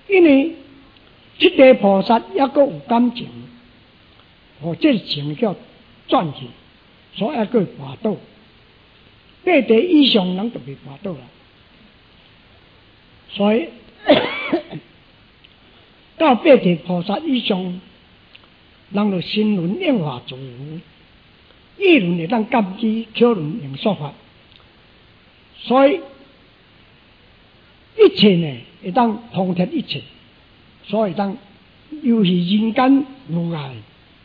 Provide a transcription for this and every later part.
因为这个菩萨也阁有感情，这情叫转去，所以还阁跋倒。八地以上人就袂跋倒啦。所以到八地菩萨以上，人就心轮应化自由，意轮会当感知，口轮用说法，所以一切呢会当通达一切，所以当游戏人间无碍。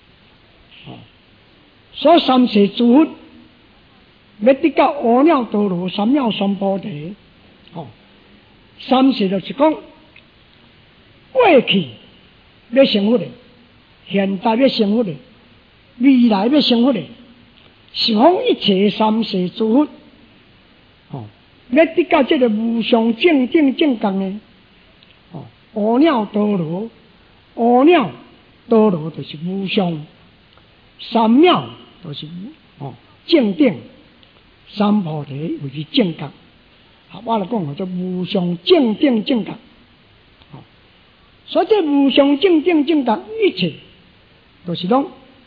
所以三世诸佛要得到阿耨多罗三藐三菩提，三世就是讲过去要成佛的，现在要成佛的，未来要成佛的，十方一切三世诸佛，要得到这个无上正等正觉呢，阿耨多罗，阿耨多罗就是无上，三藐就是正等，三菩提就是正觉。我来讲叫无上正等正觉。所以这无上正等正觉一切，就是讲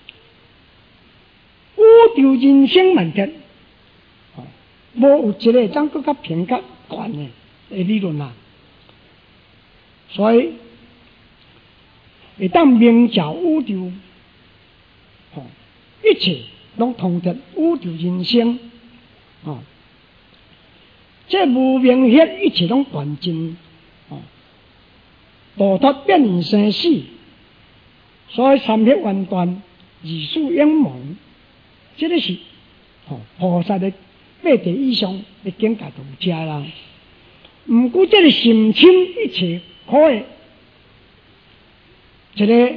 宇宙人生问题，无有一个当更较偏较悬的理论啊。所以会当明照宇宙，一切拢通达宇宙人生，这无明显一切拢断尽，度脱变现生死，所以三业完断，二事永亡，这个是菩萨的八地以上的境界就有这啦。毋过这个心清一切苦的一个，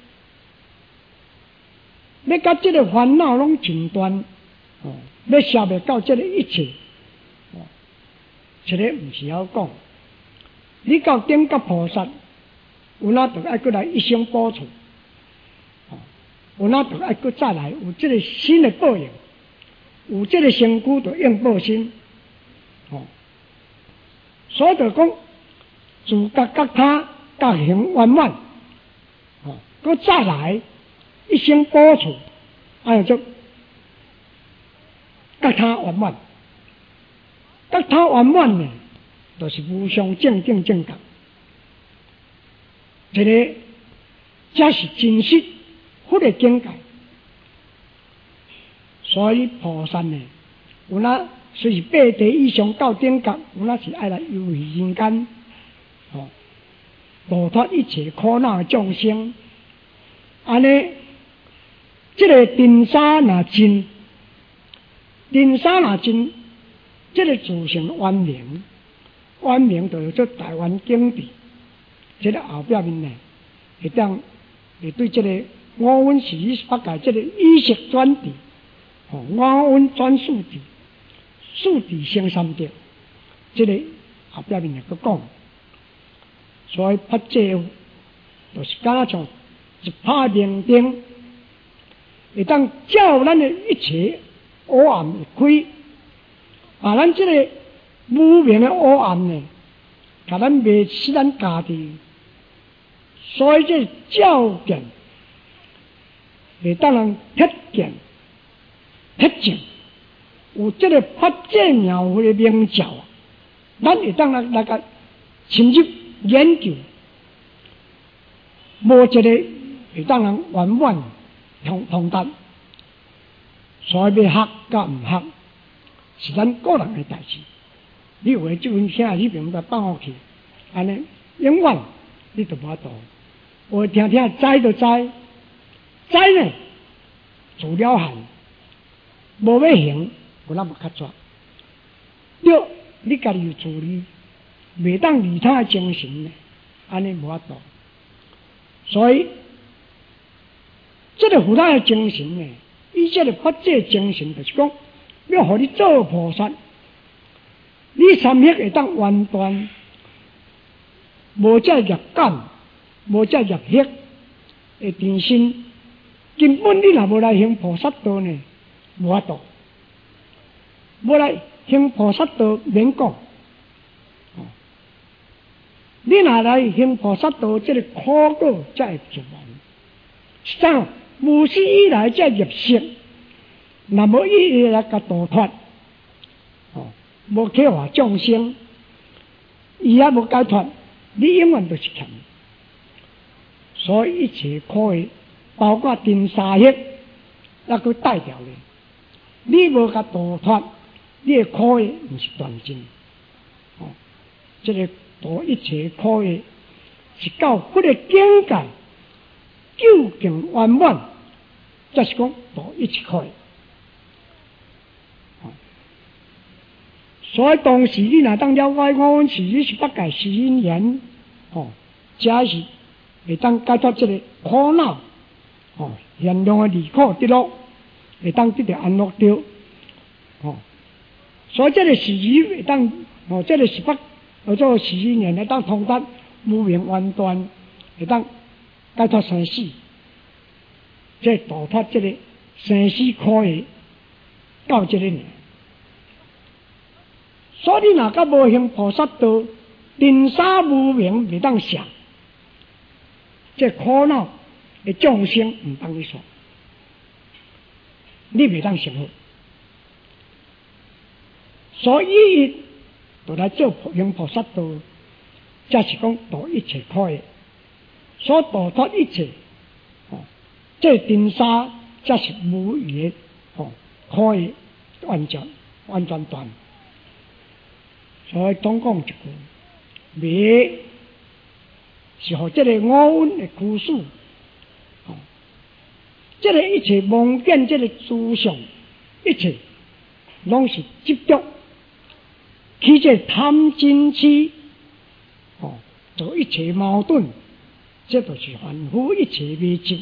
要甲这个烦恼拢尽断，要消灭到这个一切，这个毋是晓讲。你到顶觉菩萨，有哪就爱过来一生补处，有哪就爱过再来有这个新的报应，有这个身躯就应报身，所以就讲自觉觉他觉行圆满，搁再来一生补处，就觉他圆满，觉他圆满呢，就是无上正等正觉。这个才是真实佛的境界。所以菩萨呢，有那虽是八地以上到顶觉，有那是爱来游戏人间，度脱一切苦恼的众生。安尼，这个尘沙若尽，尘沙若尽，这个自成圆明，圆明就叫做台湾境地。这个后壁面呢，会对这个五蕴十八界这个意识转地，五蕴转四地，四地生三德，这个后壁面会讲。所以发这就是敢若像一拍明灯，会当照咱的一切黑暗会开，把咱这个无明的黑暗呢，把咱灭死咱家己。所以这照见会当人铁见、铁证，有这个发这妙慧的明照，咱会当来个深入研究，无一个会当人圆满通达。所以要学甲毋学，是咱个人的代志。你有诶这份声，你并不放下去，安尼永远你就无法度。我听听知就知，知呢自了汉，无要行，有那么较绝。对，你家己有自理，袂当利他的精神呢，安尼无法度。所以，这个利他的精神呢，以这个发这精神，就是讲，要互你做菩萨，你三业会当完断，无这业感。无这业力会定心，根本你若无来行菩萨道呢，无法度。无来行菩萨道免讲， 你若来行菩萨道，这个苦果才会绝完。是怎？无始以来这业色，若无伊来甲度脱，无去化众生，伊也无解脱，你永远都是欠。所以一切苦的，包括丁沙业，那个带掉咧。你无甲度脱，你的苦的毋是断尽。这个度一切苦的，是到嗰个境界究竟圆满，才是讲度一切苦的。所以当时你若当了解五蕴是你是八界是因缘，才是会当解脱这个苦恼，现量的离苦得乐，会当得到安乐着。所以这个是义会当，这个是八做是因缘会当通达无明圆断，会当解脱生死，即度脱这个生死苦的到这个呢。所以你若甲无行菩萨道，尘沙无明袂当想，这苦恼的众生毋当你说，你袂当成佛。所以就来做行菩萨道，才是讲度一切苦的，所度脱一切，这尘沙才是无余的，苦的完全断。所以总讲一句，灭是互这个五蕴的苦事，这个一切妄见，这个思想，一切拢是执着，起这贪嗔痴，做一切矛盾，这就是凡夫一切迷境。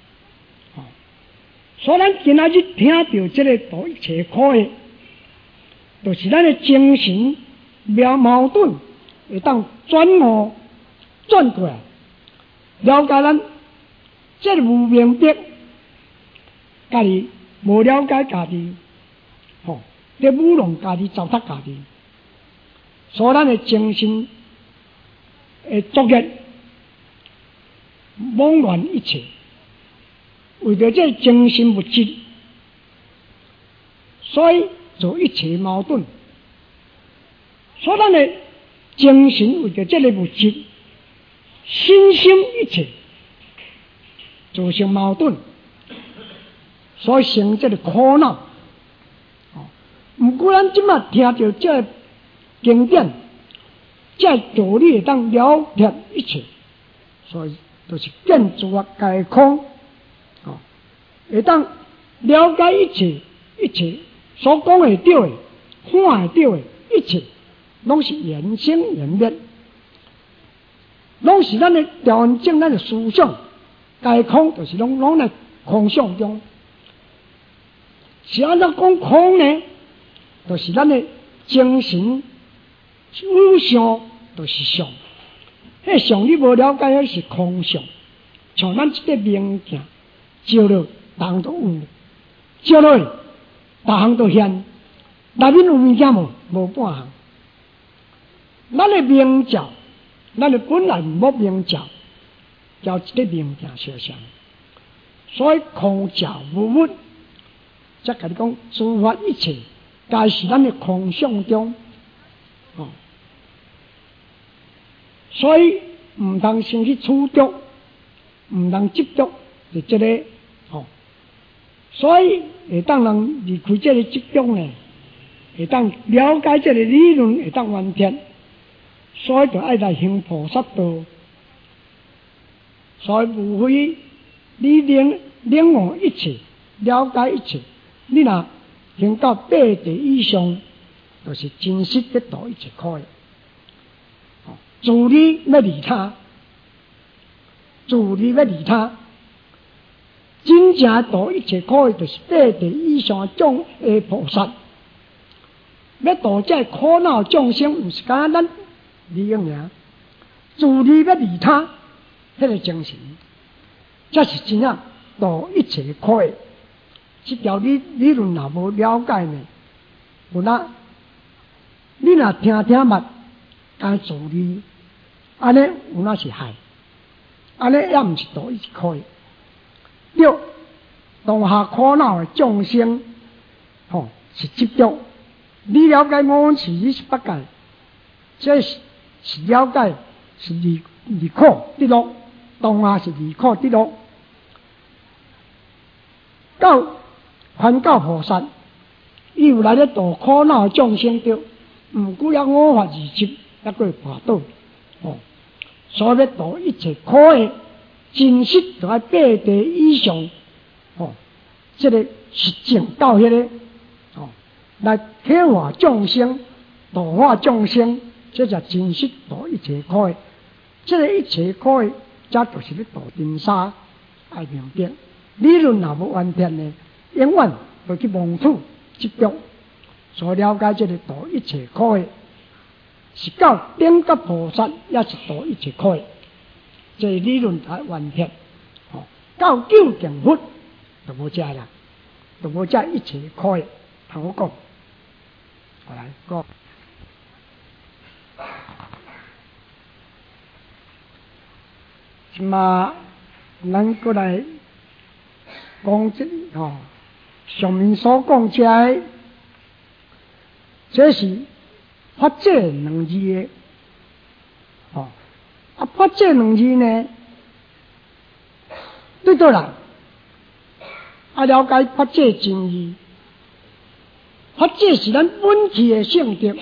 所以咱今仔日听到这个度一切苦的，就是咱的精神矛盾会当转过来，了解咱这有明白，家己无了解家己，咧侮辱家己，糟蹋家己，所以咱的精神会作业妄乱一切，为着这精神物质，所以做一切矛盾。所以咱的精神为着这个物质，心生一切，造成矛盾，所以生这个苦恼。毋过咱即马听到这经典，这道理会当了解一切，所以就是见诸法皆空，会当了解一切所讲会对的、看会对的一切。拢是缘生缘灭，拢是咱的调整咱的思想，皆空就是拢在空想中。是安怎讲空呢？就是咱的精神有相，就是相。迄相你无了解，迄是空相。像咱这个明镜照落，逐项都有；照落，逐项都现。内面有物件无半项。咱的明照，咱的本来无明照，叫一个明镜相像。所以空照无物，则甲你讲诸法一切，皆是咱的空相中。所以毋通先去处着，毋通执着，就这个所以会当人离开这个执着呢，会当了解这个理论，会当完全。所以就爱来行菩萨道，所以无非你领悟一切，了解一切，你若行到八地以上，就是真实得度一切苦的。自利要利他，真正度一切苦的，就是八地以上种的菩萨。要度这苦恼众生，毋是简单利用尔，自利要利他，迄个精神，这是真正度一切苦的。这条理论若无了解呢，有那你若听捌，该自利， 安尼有哪是害？安尼也毋是道一开。六，当下苦恼的众生，是执着。你了解五蕴是28界，这是了解是离苦得乐，当下是离苦得乐。到梵教菩萨，伊有来咧度苦恼的众生着，毋过要五法二执，还佫会跋倒。所以要度一切苦的，真实就要八地以上，这个是正到迄个，来体化众生、度化众生，这才真实度一切苦的。这个一切苦的，则就是咧度尘沙，爱明白。理论若无完全呢，永远会去妄处执着。所了解这个度一切苦的。是到等觉菩萨，也是度一切苦的，这理论才完全。到究竟佛就无遮啦，就无遮一切苦的。通我讲，我来讲。即嘛，咱过来讲上面所讲这是。法界两字的，法界两字呢，对倒来，了解法界真义。法界是咱本具的性质，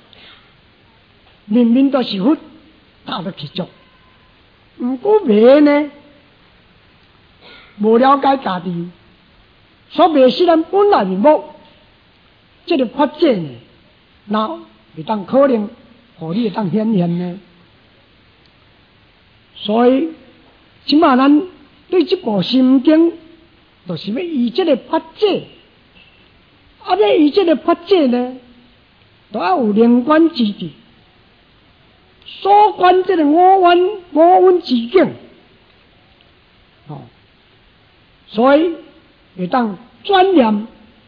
明明都是佛，他都去做。毋过迷呢，无了解家己，所迷是咱本来面目。这个法界呢，那会当可能，互你会当显现呢。所以，即马咱对这部心经，就是要以这个法界，要以这个法界呢，都要有连贯之地。所观这个五蕴之境，所以会当转念，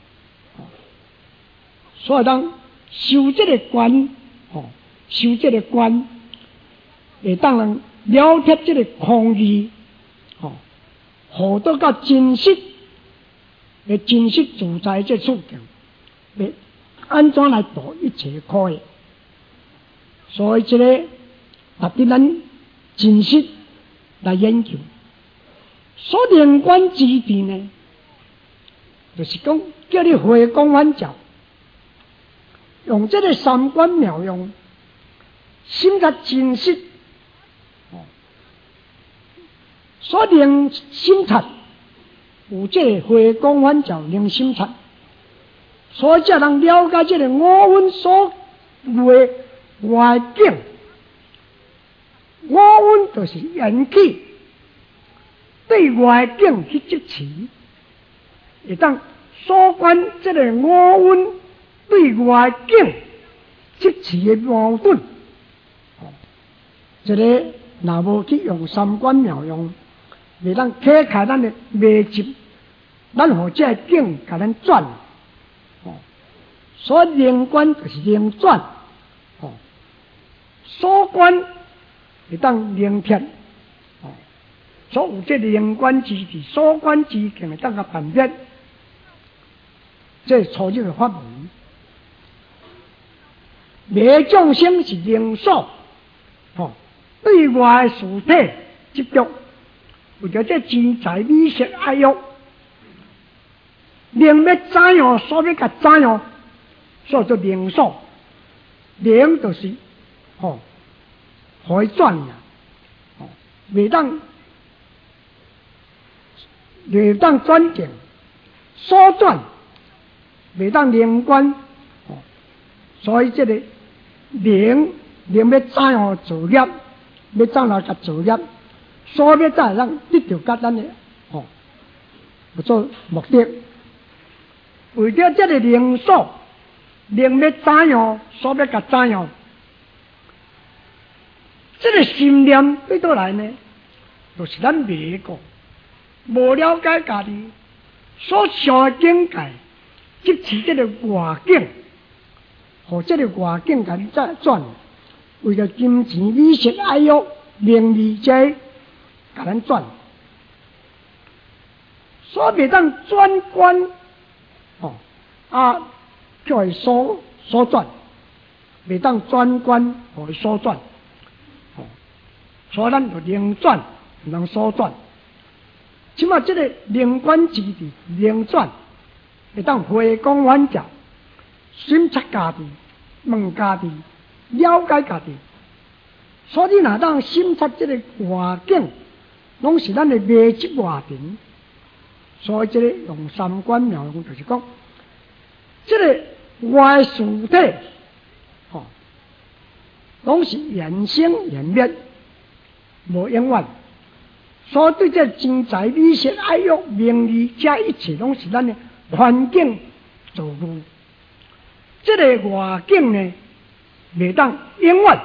所以当。修这个观，修这个观，会当人了解这个空义，互得到真实的真实自在这处境，要安怎来度一切苦的？所以这个特别咱真实来研究，所连贯之地呢，就是讲叫你回光返照。用这个三观妙用，心察真实，所令心察有这个回光返照令心察，所以才能了解这个五蕴所为外境。五蕴就是缘起，对外境去执持，会当所观这个五蕴。对外境执持的矛盾，这个若无去用三观妙用，袂当解开咱的迷执，咱互这个境甲咱转，所以连观就是连转，所观会当连撇，所有这连观之地，所观之境会当甲办别，这初入的法门。迷众生是灵所，对外事体执着，为着这钱财美色爱欲，灵要怎样，所要甲怎样，所以叫灵所。灵就是，可以转呀，袂当转境，所转袂当连贯，所以这个。灵要怎样造业，要怎样甲造业，所要怎样得到甲咱的做目的。为了这个灵所，灵要怎样，所要甲怎样，这个心念对倒来呢，就是咱迷个，无了解家己所上的境界，即是这个外境。互这个外境甲你再转， 为了金钱、美色、爱欲、名利这甲咱转，所以袂当转观叫伊所转，袂当转观互伊所转，所以咱就灵转，毋通所转。即马这个灵观之地，灵转会当回光返照，审察家己，问家己，了解家己。所以若当审察这个环境，拢是咱的未知外庭。所以这个用三观妙用，就是讲，这个外事体，拢是缘生缘灭，无永远。所以对这钱财、美色、爱欲、名利，这一切拢是咱的环境造物。这个外境呢，袂当永远，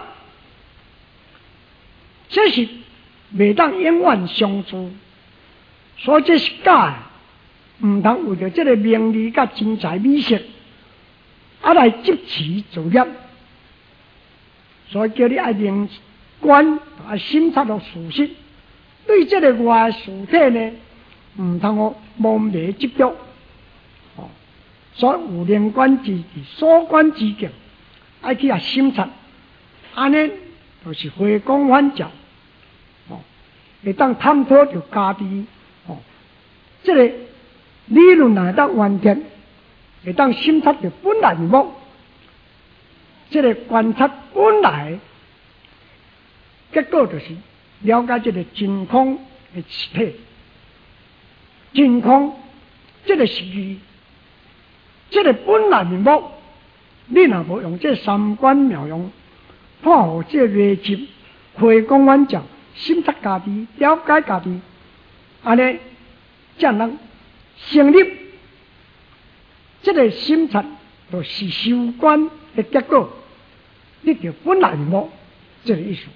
这是袂当永远相处。所以这是假的，毋通为着这个名利甲钱财、美色，来执持造业。所以叫你爱灵观，爱审察到事实。对这个外事体呢，毋通妄迷执着，所以有灵观之地、所观之境，爱去审察，安尼就是回光返照，会当探讨着家己，这个理论会当完全，会当审察着本来面目，这个观察本来，结果就是。了解这个真空的实体，真空这个实义，这个本来面目，你若无用这三观妙用，破互这逻辑，回光返照，审察家己，了解家己，安尼才能成立。这个审察就是修观的结果，你就本来面目，这个意思。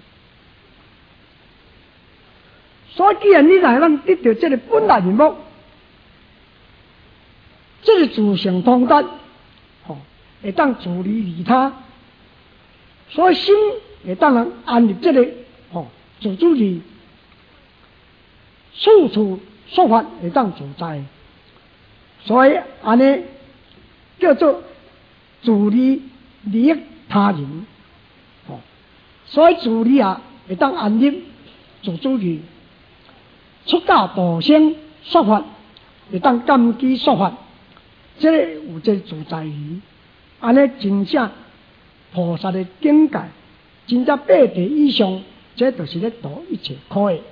所以，既然你来咱得到这个本来面目，这个自性通达，会当自利利他，所以心会当人安入这个自主义，处处说法会当自在，所以安尼叫做自利利益他人，所以自利会当安入自主义。出家度生说法，会当甘基说法，这个有这自在于，安尼真正菩萨的境界，真正八地以上，这就是咧度一切苦的。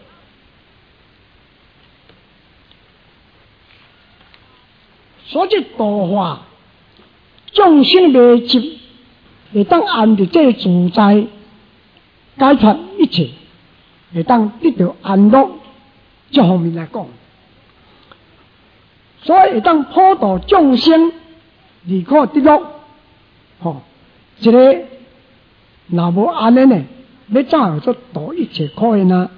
所以度化众生未执，会当安住这自在，解脱一切，会当得到安乐。这方面来讲，所以会当普度众生，离苦得乐，这个若无安尼呢，要怎样做度一切苦的呢？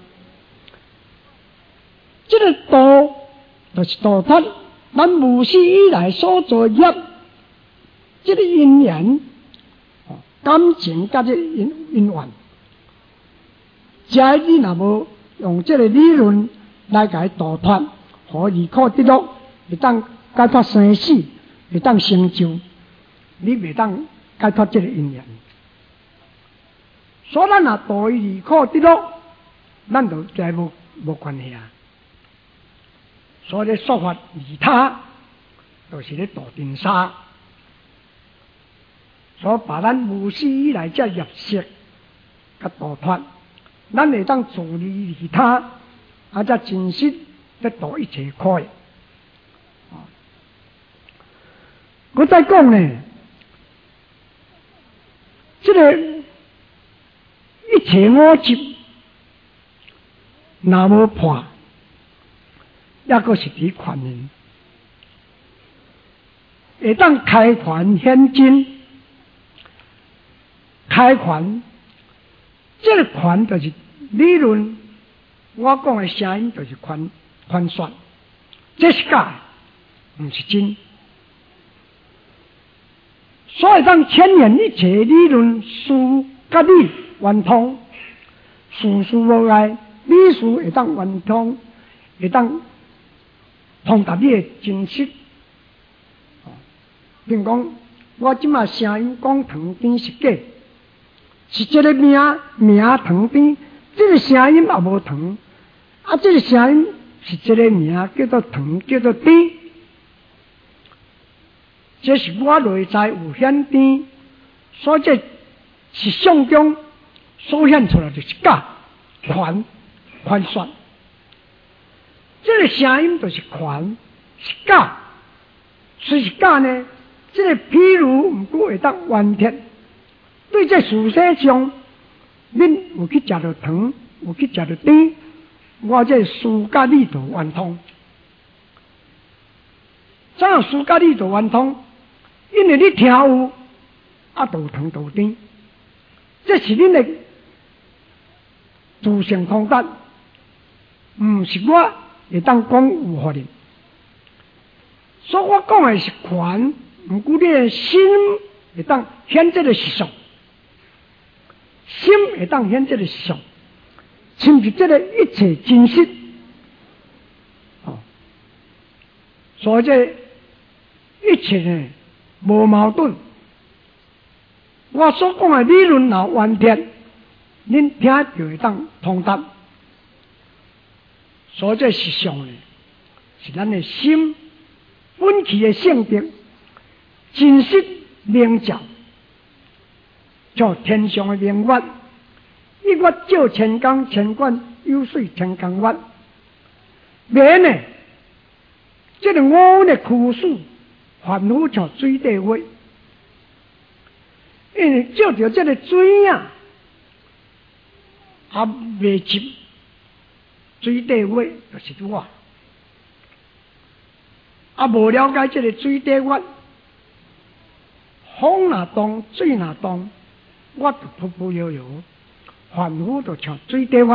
这个度就是度脱咱无始以来所做业，这个因缘、感情甲这因缘，假如你若无用这个理论。来甲伊度脱，互离苦得乐，会当解脱生死，会当成就，你袂当解脱这个因缘。所以咱若度伊离苦得乐，咱就再无关系啊。所以咧说法利他，就是咧度定沙。所以把咱无始以来这业识甲度脱，咱会当自利利他。才真实得度一切苦的。我再讲呢，这个一切五执，若无破，抑个是伫权面，会当开权显真，开权，这个权就是理论。我讲的声音就是宽恕，这是假，不是真。所以当牵连一切理论事甲你圆通，事事无碍，理事会当圆通，会当通达你的真实。比如讲，我即马声音讲长短是假，是这个名长短，这个声音也无长，啊，这个声音是这个名叫做长，叫做短，这是我内在有显短，所以这是相中所显出来就是假宽恕。这个声音就是宽是假，虽是假呢，这个譬如唔过会当完贴。对这事实上，恁有去食到糖，有去食到甜，我这事甲理就圆通。怎样事甲理就圆通？因为你听有啊，道糖道甜，这是恁的自性通达，唔是我会当讲有互你。所以我讲的是权，唔过你的心会当显这个实相。心会当显这个实相，亲是这个一切真实，所以这一切呢无矛盾。我所讲的理论若完全，恁听就会当通达。所以这实相呢，是咱的心本气的性质，真实明照。像天上的明月，一月照千工，千管有水千工月。明呢，这个我的苦事，凡夫像水底月，因为照着这个水啊，也未及水底月就是我，啊无了解这个水底月，风若动，水若动。我就扑扑悠悠，凡夫就像水底月，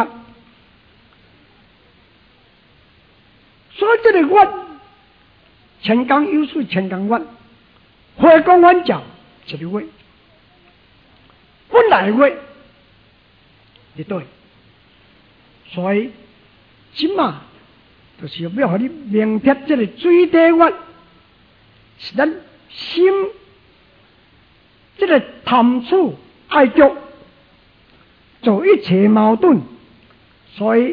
所以这个月，千工有水千工月，花光完照一个月，本来月，对对，所以今嘛就是要互你明贴这个水底月，是咱心这个贪处。爱欲做一切矛盾，所以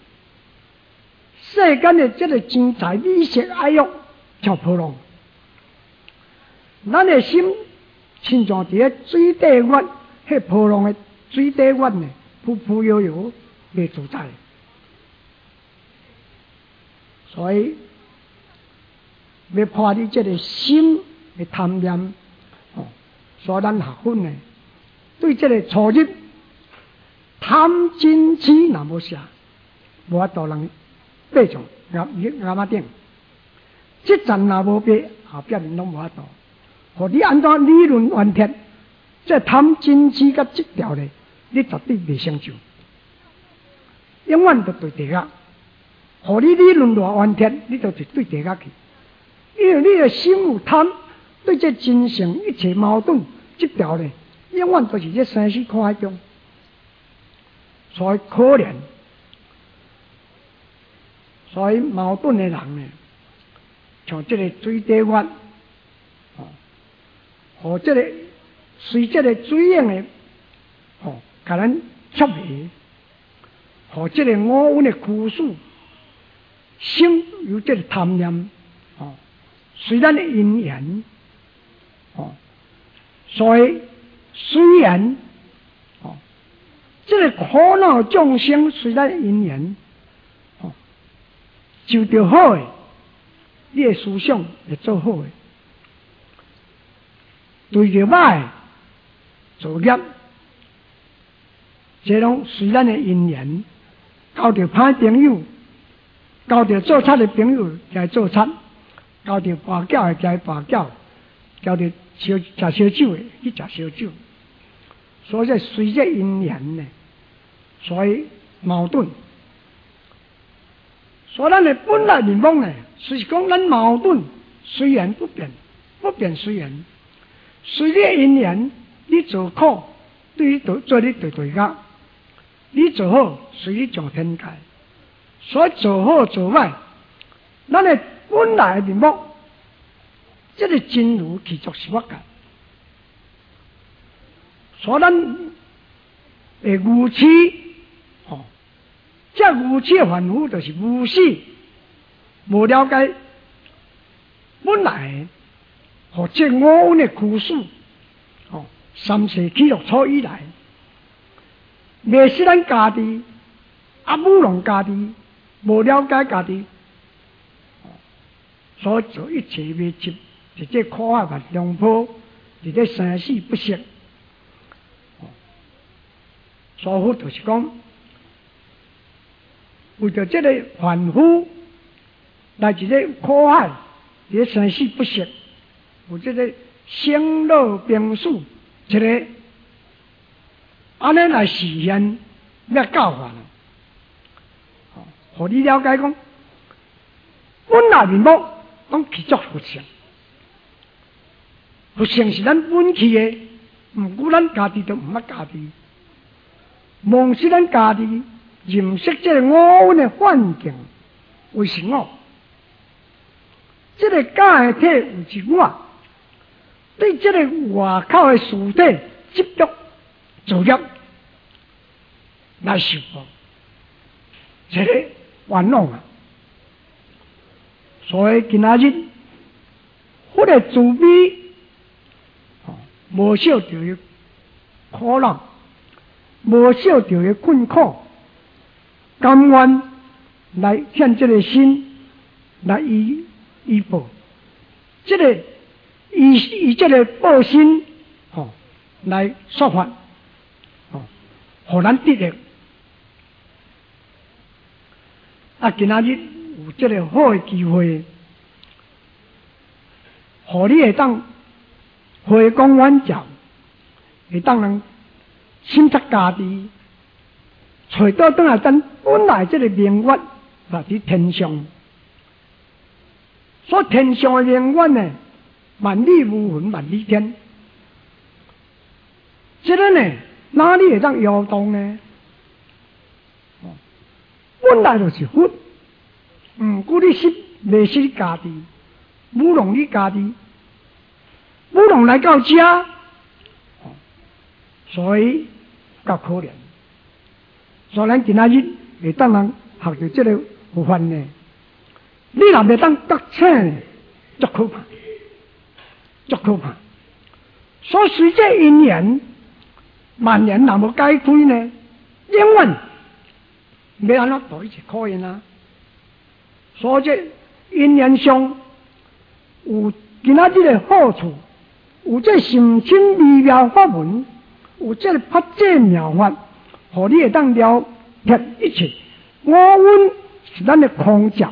世间的这个钱财利息爱欲叫波浪。咱的心亲像伫咧水底月，迄波浪的水底月呢，扑扑悠悠未自在。所以要破你这个心的贪念，所以咱学问呢。对这个初入贪嗔痴若无下，无法度人爬上岩仔顶。这站若无爬，后壁面拢无法度。互你安怎理论完贴？这贪嗔痴甲这条呢，你绝对袂成就，永远都对地下。互你理论偌完贴，你就对地下去。因为你的心有贪，对这真性一切矛盾这条呢。永远都是在生死苦海中，所以可怜，所以矛盾的人呢，像这个水底月，和这个随这个水影的，甲咱触迷，和这个五蕴的苦事，心有这个贪念，随咱的因缘，所以。虽然，这个苦恼众生虽然因缘，就着好的，你的思想会做好的；对着歹的做业，这拢虽然的因缘。交着歹朋友，交着做贼的朋友来做贼，交着跋筊的来跋筊，交着食烧酒的去食烧酒。所以随着因缘呢，所以矛盾。所以咱的本来面目呢，是讲咱矛盾虽然不变，不变虽然，随着因缘，你做苦对于做你对家，你做好随你上天界，所以做好做歹，咱的本来的面目，这个真如其作是法界。所以咱会愚痴，这愚痴的凡夫就是无始，无了解本来和这五蕴的苦事，三世起落初以来，未使咱家己侮辱家己，无了解家己，所做一切未执，直接苦海万丈坡，直接生死不息。所以就是讲，为着这个凡夫来一个苦海，这生死不息，有这个生老病死，一个安尼来实现要教法了。互你了解讲，本来面目讲其作佛性，佛性是咱本气的，毋过咱家己都毋捌家己。妄使咱家己认识这个五蕴的环境为是我，这个假的体为是我，对这个外口的事体执着造业来受报，这个冤枉啊！所以今仔日，佛的慈悲，无少着的苦难。无少着的困苦，甘愿来向这个心来依报，这个以这个报心来说法，互咱得力。今仔日有这个好的机会，互你会当回光返照，会当人。审察家己，找到倒来咱本来这个明月，那伫天上。所以天上的明月呢，万里无云，万里天。这个呢，哪里会当摇动呢？本来就是佛，毋过你未识你家己，侮辱你家己，侮辱来到这，所以。较可怜，所以咱今仔日会当人学着这个佛法呢，你若未当觉醒，足可怕，足可怕。所以随这因缘，万年若无解开呢，永远要安怎度一切考验啊！所以这因缘上有今仔日的好处，有这心清微妙法门。有这个法界妙法，互你会当了解一切五蕴是咱的空照，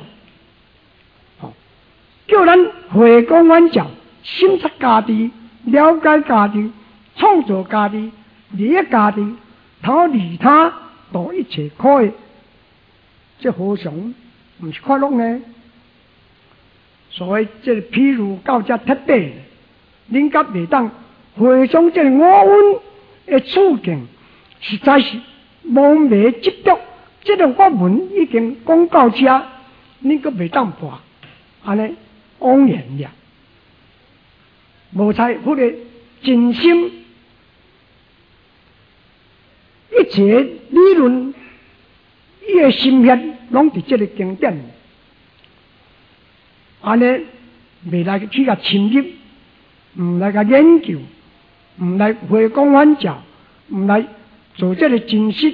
叫咱回光返照，审察家己，了解家己，创造家己，利益家己，讨利他，度一切苦的，这何尝毋是快乐呢？所以这譬如到这彻底，恁甲袂当回想这个五蕴。的处境实在是无昧执着，这个法门已经讲到这，你阁袂当破，安尼枉然了。无才佛的真心，一切理论，伊的心血拢伫这个经典，安尼未来去甲深入，毋来甲研究。毋来回光返照，毋来做这个真实，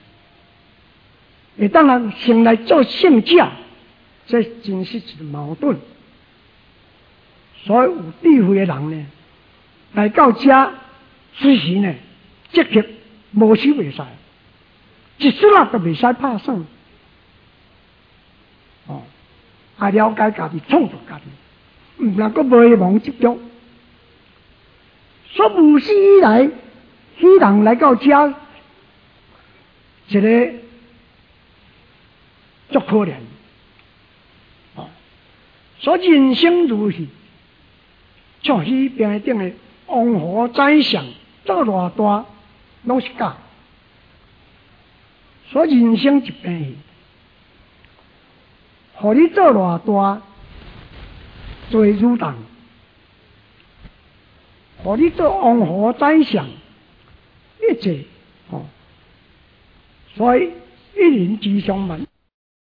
会当人先来做圣者，这真实是矛盾。所以有智慧的人呢，来到这随时呢，积极无时袂使，一丝仔都袂使拍算。爱了解家己，创造家己，毋能够迷茫执着。所以无始以来，许人来到这，一个足可怜。所以人生如戏，像迄边顶的黄河宰相做偌大， 拢是假。所以人生一片戏，互你做偌大做主动，互你做王侯宰相，一切所以一人之上万，